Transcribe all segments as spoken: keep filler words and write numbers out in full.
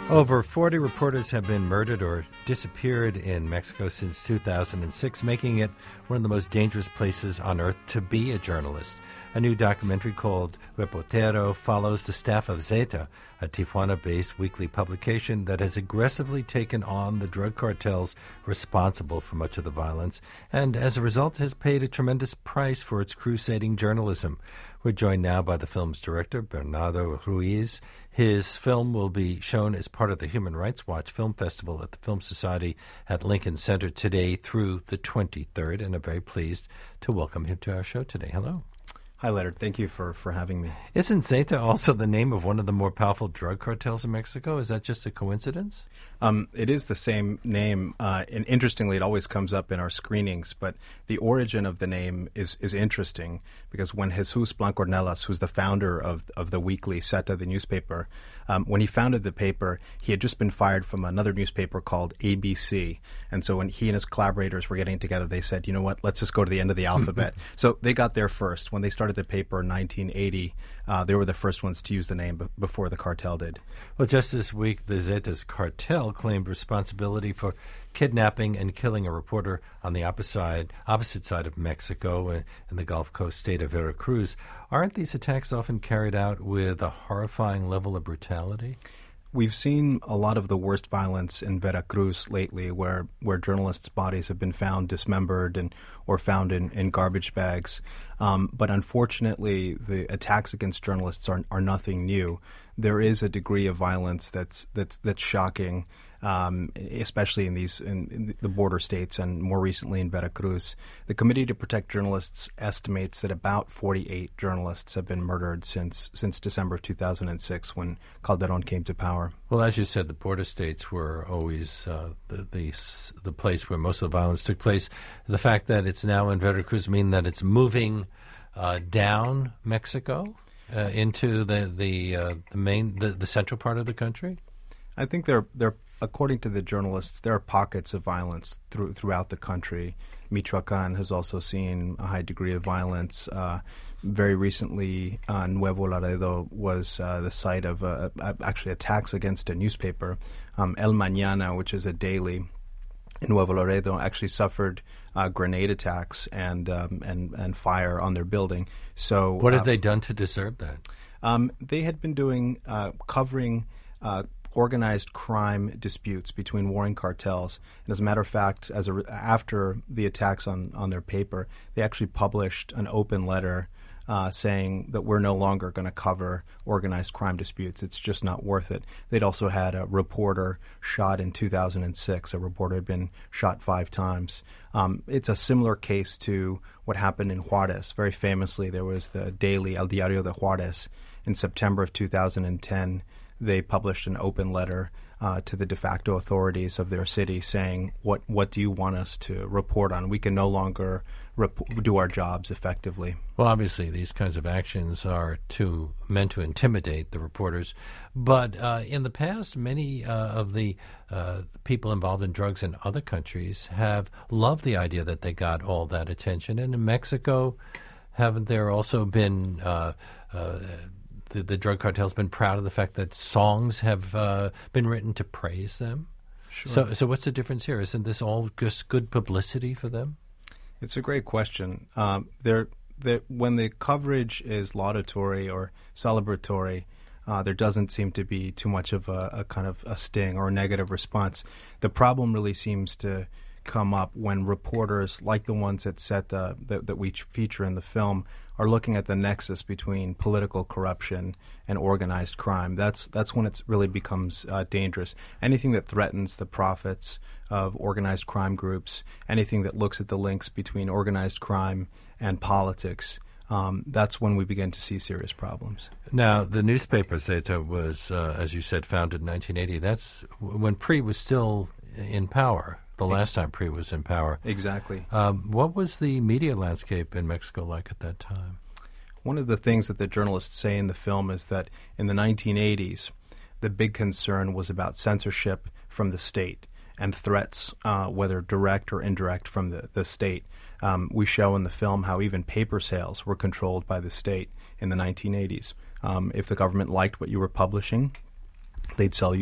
Over forty reporters have been murdered or disappeared in Mexico since two thousand six, making it one of the most dangerous places on earth to be a journalist. A new documentary called Reportero follows the staff of Zeta, a Tijuana-based weekly publication that has aggressively taken on the drug cartels responsible for much of the violence, and as a result has paid a tremendous price for its crusading journalism. We're joined now by the film's director, Bernardo Ruiz. His film will be shown as part of the Human Rights Watch Film Festival at the Film Society at Lincoln Center today through the twenty-third, and I'm very pleased to welcome him to our show today. Hello. Hi, Leonard. Thank you for, for having me. Isn't Zeta also the name of one of the more powerful drug cartels in Mexico? Is that just a coincidence? Um, it is the same name, uh, and interestingly, it always comes up in our screenings, but the origin of the name is, is interesting because when Jesus Blanco Ornelas, who's the founder of, of the weekly Zeta, the newspaper, um, when he founded the paper, he had just been fired from another newspaper called A B C. And so when he and his collaborators were getting together, they said, you know what, let's just go to the end of the alphabet. So they got there first. When they started the paper in nineteen eighty, uh, they were the first ones to use the name b- before the cartel did. Well, just this week, the Zetas cartel claimed responsibility for kidnapping and killing a reporter on the opposite side, opposite side of Mexico in, in the Gulf Coast state of Veracruz. Aren't these attacks often carried out with a horrifying level of brutality? We've seen a lot of the worst violence in Veracruz lately, where, where journalists' bodies have been found dismembered and or found in, in garbage bags. Um, but unfortunately, the attacks against journalists are are nothing new. There is a degree of violence that's that's that's shocking, um, especially in these in, in the border states and more recently in Veracruz. The Committee to Protect Journalists estimates that about forty-eight journalists have been murdered since since December of two thousand six, when Calderon came to power. Well, as you said, the border states were always uh, the, the the place where most of the violence took place. The fact that it's now in Veracruz mean that it's moving uh, down Mexico uh, into the the, uh, the main the, the central part of the country. I think there there according to the journalists, there are pockets of violence through, throughout the country. Michoacan has also seen a high degree of violence. Uh, very recently, uh, Nuevo Laredo was uh, the site of uh, actually attacks against a newspaper. Um, El Mañana, which is a daily in Nuevo Laredo, actually suffered uh, grenade attacks and, um, and and fire on their building. So, what had uh, they done to deserve that? Um, they had been doing uh, covering Uh, organized crime disputes between warring cartels. And as a matter of fact, as a re- after the attacks on, on their paper, they actually published an open letter uh, saying that we're no longer going to cover organized crime disputes. It's just not worth it. They'd also had a reporter shot in two thousand six. A reporter had been shot five times. Um, it's a similar case to what happened in Juarez. Very famously, there was the daily El Diario de Juarez in September of two thousand ten. They published an open letter uh, to the de facto authorities of their city saying, what what do you want us to report on? We can no longer rep- do our jobs effectively. Well, obviously, these kinds of actions are to meant to intimidate the reporters. But uh, in the past, many uh, of the uh, people involved in drugs in other countries have loved the idea that they got all that attention. And in Mexico, haven't there also been Uh, uh, The, the drug cartel's been proud of the fact that songs have uh, been written to praise them? Sure. So, so what's the difference here? Isn't this all just good publicity for them? It's a great question. Um, they're, they're, when the coverage is laudatory or celebratory, uh, there doesn't seem to be too much of a, a kind of a sting or a negative response. The problem really seems to come up when reporters, like the ones at SETA that, that we feature in the film, are looking at the nexus between political corruption and organized crime. That's that's when it really becomes uh, dangerous. Anything that threatens the profits of organized crime groups, anything that looks at the links between organized crime and politics, um, that's when we begin to see serious problems. Now, the newspaper Zeta was, uh, as you said, founded in nineteen eighty. That's when P R I was still in power. The last time P R I was in power. Exactly. Um, what was the media landscape in Mexico like at that time? One of the things that the journalists say in the film is that in the nineteen eighties, the big concern was about censorship from the state and threats, uh, whether direct or indirect, from the, the state. Um, we show in the film how even paper sales were controlled by the state in the nineteen eighties. Um, if the government liked what you were publishing, they'd sell you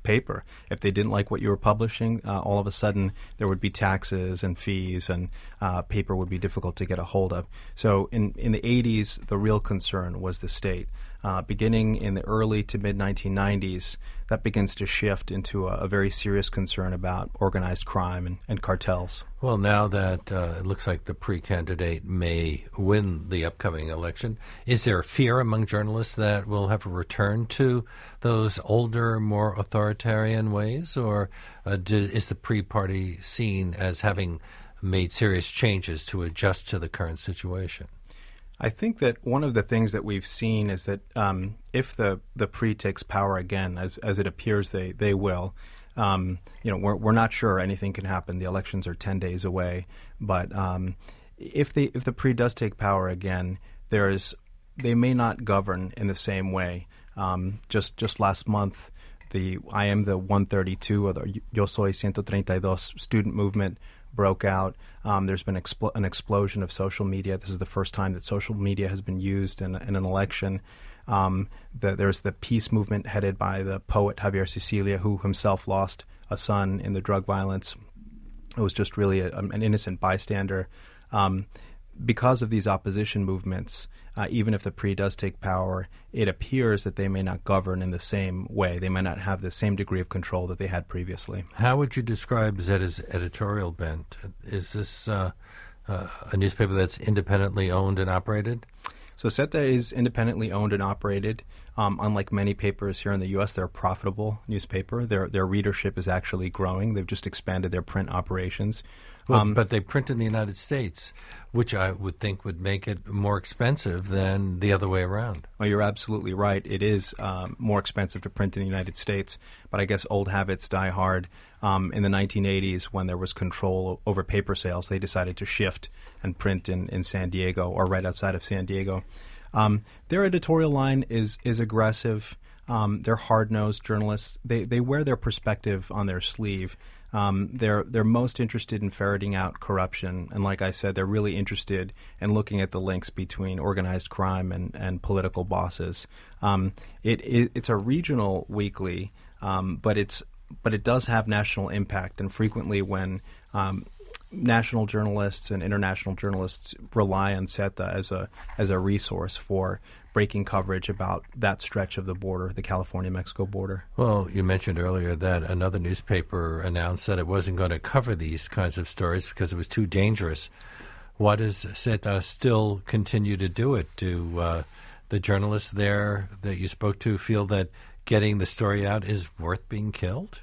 paper. If they didn't like what you were publishing, uh, all of a sudden there would be taxes and fees, and uh, paper would be difficult to get a hold of. So in, in the eighties, the real concern was the state. Uh, beginning in the early to mid nineteen nineties, that begins to shift into a, a very serious concern about organized crime and, and cartels. Well, now that uh, it looks like the pre-candidate may win the upcoming election, is there fear among journalists that we'll have a return to those older, more authoritarian ways, or uh, do, is the pre-party seen as having made serious changes to adjust to the current situation? I think that one of the things that we've seen is that um, if the, the P R I takes power again, as as it appears they, they will, um, you know, we're we're not sure anything can happen. The elections are ten days away, but um, if they if the P R I does take power again, there is they may not govern in the same way. Um, just just last month, the I Am the one thirty-two or the Yo Soy ciento treinta y dos student movement broke out. Um, there's been expl- an explosion of social media. This is the first time that social media has been used in, in an election. Um, the, there's the peace movement headed by the poet Javier Sicilia, who himself lost a son in the drug violence. It was just really a, an innocent bystander. Um, because of these opposition movements, uh, even if the P R I does take power, it appears that they may not govern in the same way. They may not have the same degree of control that they had previously. How would you describe Zeta's editorial bent? Is this uh, uh, a newspaper that's independently owned and operated? So Zeta is independently owned and operated. Um, unlike many papers here in the U S, they're a profitable newspaper. Their their readership is actually growing. They've just expanded their print operations. Well, um, but they print in the United States, which I would think would make it more expensive than the other way around. Well, you're absolutely right. It is um, more expensive to print in the United States, but I guess old habits die hard. Um, in the nineteen eighties, when there was control over paper sales, they decided to shift and print in, in San Diego or right outside of San Diego. Um, their editorial line is is aggressive. Um, they're hard-nosed journalists. They they wear their perspective on their sleeve. Um, they're they're most interested in ferreting out corruption, and like I said, they're really interested in looking at the links between organized crime and, and political bosses. Um, it, it it's a regional weekly, um, but it's but it does have national impact, and frequently when um, national journalists and international journalists rely on Zeta as a as a resource for breaking coverage about that stretch of the border, the California-Mexico border. Well, you mentioned earlier that another newspaper announced that it wasn't going to cover these kinds of stories because it was too dangerous. Why does Zeta still continue to do it? Do uh, the journalists there that you spoke to feel that getting the story out is worth being killed?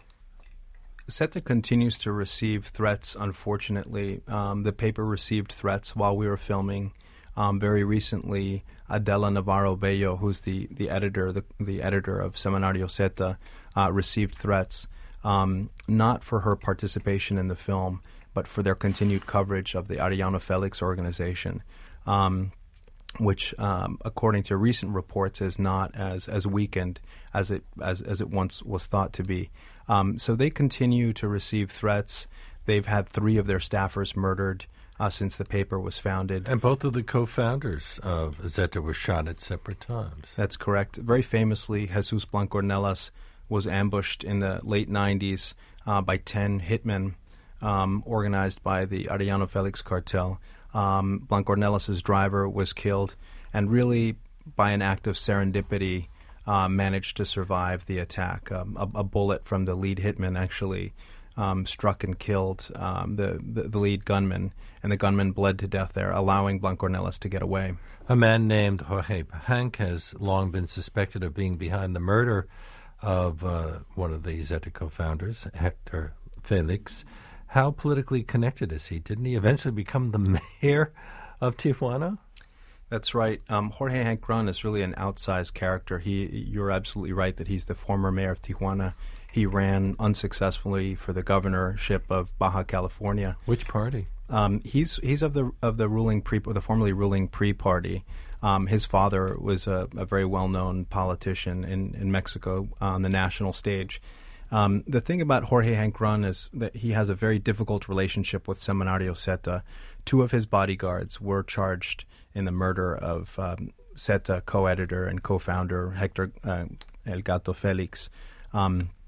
Zeta continues to receive threats, unfortunately. Um, the paper received threats while we were filming. Um, very recently, Adela Navarro Bello, who's the, the editor the, the editor of Semanario Zeta, uh, received threats, um, not for her participation in the film, but for their continued coverage of the Arellano Felix organization, um, which, um, according to recent reports, is not as, as weakened as it as, as it once was thought to be. Um, so they continue to receive threats. They've had three of their staffers murdered uh, since the paper was founded. And both of the co-founders of Zeta were shot at separate times. That's correct. Very famously, Jesus Blancornelas was ambushed in the late nineties uh, by ten hitmen um, organized by the Arellano Felix cartel. Um, Blancornelas' driver was killed, and really, by an act of serendipity, uh, managed to survive the attack. Um, a, a bullet from the lead hitman actually um, struck and killed um, the, the, the lead gunman, and the gunman bled to death there, allowing Blancornelas to get away. A man named Jorge Hank has long been suspected of being behind the murder of uh, one of the Zeta co-founders, Hector Felix. How politically connected is he? Didn't he eventually become the mayor of Tijuana? That's right. Um, Jorge Hank Grun is really an outsized character. He, you're absolutely right that he's the former mayor of Tijuana. He ran unsuccessfully for the governorship of Baja California. Which party? Um, he's he's of the of the ruling pre, or the formerly ruling P R I party. Um, his father was a, a very well-known politician in in Mexico on the national stage. Um, the thing about Jorge Hank Grun is that he has a very difficult relationship with Semanario Zeta. Two of his bodyguards were charged in the murder of um, Zeta co-editor and co-founder Hector uh, El Gato Felix. Um,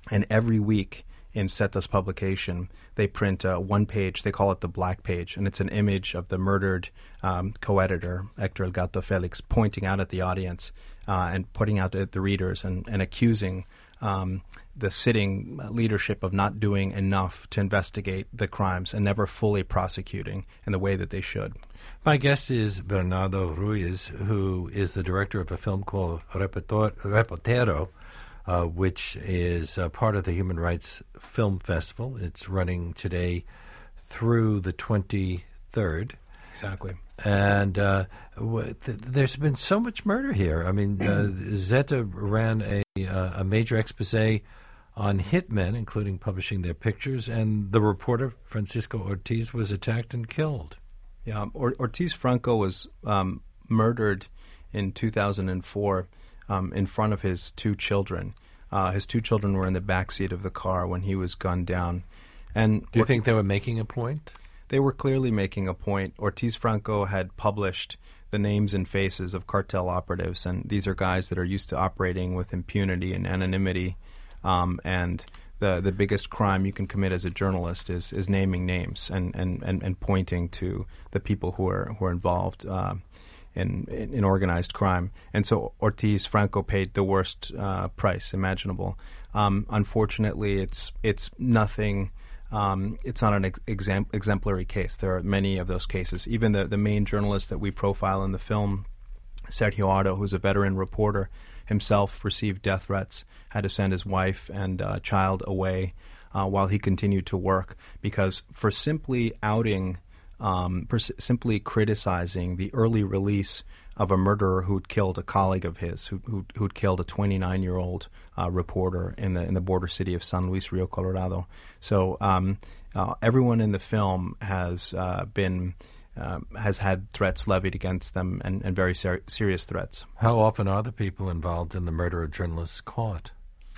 And every week in Zeta's publication, they print uh, one page. They call it the black page, and it's an image of the murdered um, co-editor, Hector El Gato Felix, pointing out at the audience uh, and putting out at the readers and, and accusing um, the sitting leadership of not doing enough to investigate the crimes and never fully prosecuting in the way that they should. My guest is Bernardo Ruiz, who is the director of a film called Reportero, Reportero uh, which is uh, part of the Human Rights Film Festival. It's running today through the twenty-third. Exactly. And uh, w- th- there's been so much murder here. I mean, uh, Zeta ran a, uh, a major expose on hitmen, including publishing their pictures, and the reporter, Francisco Ortiz, was attacked and killed. Yeah, or- Ortiz Franco was um, murdered in two thousand four um, in front of his two children. Uh, his two children were in the back seat of the car when he was gunned down. And Do you Ortiz- think they were making a point? They were clearly making a point. Ortiz Franco had published the names and faces of cartel operatives, and these are guys that are used to operating with impunity and anonymity. Um, and the the biggest crime you can commit as a journalist is is naming names and, and, and, and pointing to the people who are who are involved uh, in, in in organized crime. And so Ortiz Franco paid the worst uh, price imaginable. Um, unfortunately, it's it's nothing. Um, it's not an ex- exam- exemplary case. There are many of those cases. Even the, the main journalist that we profile in the film, Sergio Otto, who's a veteran reporter, himself received death threats, had to send his wife and uh, child away uh, while he continued to work because for simply outing, um, for s- simply criticizing the early release of a murderer who'd killed a colleague of his, who, who, who'd killed a twenty-nine-year-old uh, reporter in the in the border city of San Luis Rio Colorado. So um, uh, everyone in the film has uh, been uh, has had threats levied against them, and, and very ser- serious threats. How often are the people involved in the murder of journalists caught?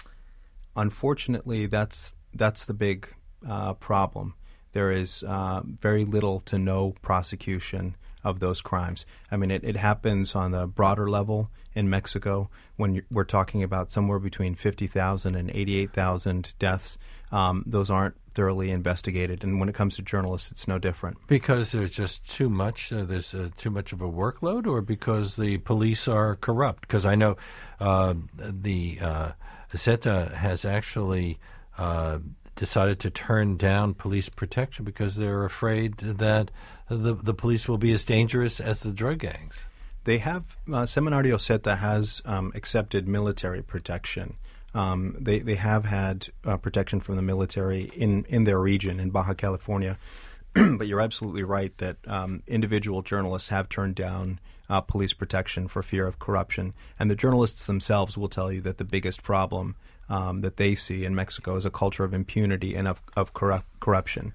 Unfortunately, that's that's the big uh, problem. There is uh, very little to no prosecution of those crimes. I mean, it, it happens on the broader level in Mexico when you're, we're talking about somewhere between fifty thousand and eighty-eight thousand deaths. Um, those aren't thoroughly investigated. And when it comes to journalists, it's no different. Because there's just too much, uh, there's uh, too much of a workload, or because the police are corrupt? Because I know uh, the uh, Zeta has actually uh, decided to turn down police protection because they're afraid that the the police will be as dangerous as the drug gangs. They have, uh, Seminario Zeta has um, accepted military protection. Um, they they have had uh, protection from the military in, in their region, in Baja California. But you're absolutely right that um, individual journalists have turned down uh, police protection for fear of corruption. And the journalists themselves will tell you that the biggest problem um, that they see in Mexico is a culture of impunity and of, of corrup- corruption.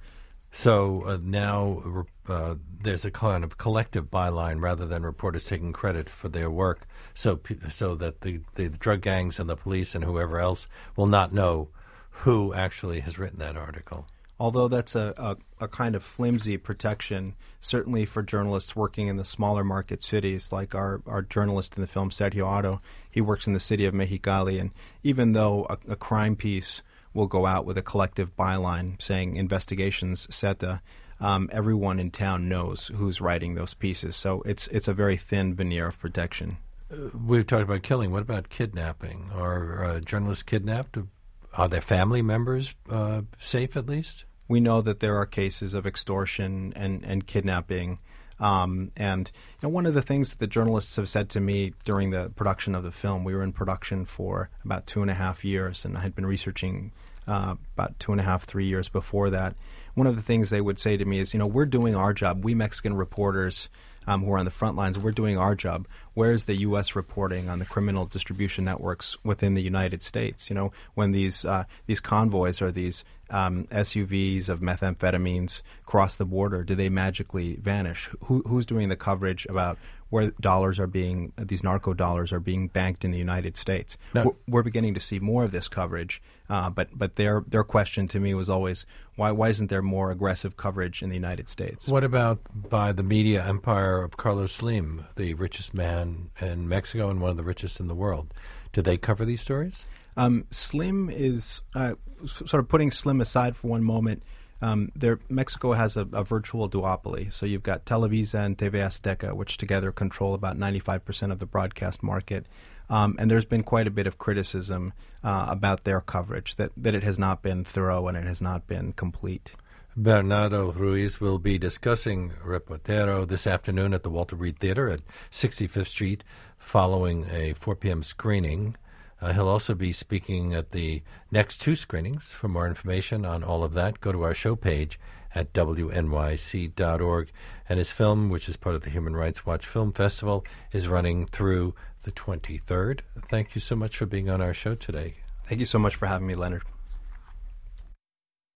So uh, now uh, there's a kind of collective byline rather than reporters taking credit for their work, so so that the, the drug gangs and the police and whoever else will not know who actually has written that article. Although that's a, a, a kind of flimsy protection, certainly for journalists working in the smaller market cities, like our, our journalist in the film, Sergio Otto. He works in the city of Mexicali, and even though a, a crime piece will go out with a collective byline saying investigations Zeta, um, everyone in town knows who's writing those pieces. So it's it's a very thin veneer of protection. Uh, we've talked about killing. What about kidnapping? Are uh, journalists kidnapped? Are their family members uh, safe at least? We know that there are cases of extortion and, and kidnapping. Um, and you know, one of the things that the journalists have said to me during the production of the film, we were in production for about two and a half years, and I had been researching uh, about two and a half, three years before that. One of the things they would say to me is, you know, we're doing our job. We Mexican reporters um, who are on the front lines, we're doing our job. Where's the U S reporting on the criminal distribution networks within the United States? You know, when these uh, these convoys or these um, S U Vs of methamphetamines cross the border, do they magically vanish? Who, who's doing the coverage about where dollars are being, these narco dollars are being banked in the United States? No. We're, we're beginning to see more of this coverage, uh, but but their their question to me was always, why why isn't there more aggressive coverage in the United States? What about by the media empire of Carlos Slim, the richest man in Mexico and one of the richest in the world? Do they cover these stories? Um, Slim is uh, sort of putting Slim aside for one moment. Um, there, Mexico has a, a virtual duopoly. So you've got Televisa and T V Azteca, which together control about ninety-five percent of the broadcast market. Um, and there's been quite a bit of criticism uh, about their coverage, that, that it has not been thorough and it has not been complete. Bernardo Ruiz will be discussing Reportero this afternoon at the Walter Reed Theater at sixty-fifth Street following a four p.m. screening. Uh, he'll also be speaking at the next two screenings. For more information on all of that, go to our show page at W N Y C dot org. And his film, which is part of the Human Rights Watch Film Festival, is running through the twenty-third. Thank you so much for being on our show today. Thank you so much for having me, Leonard.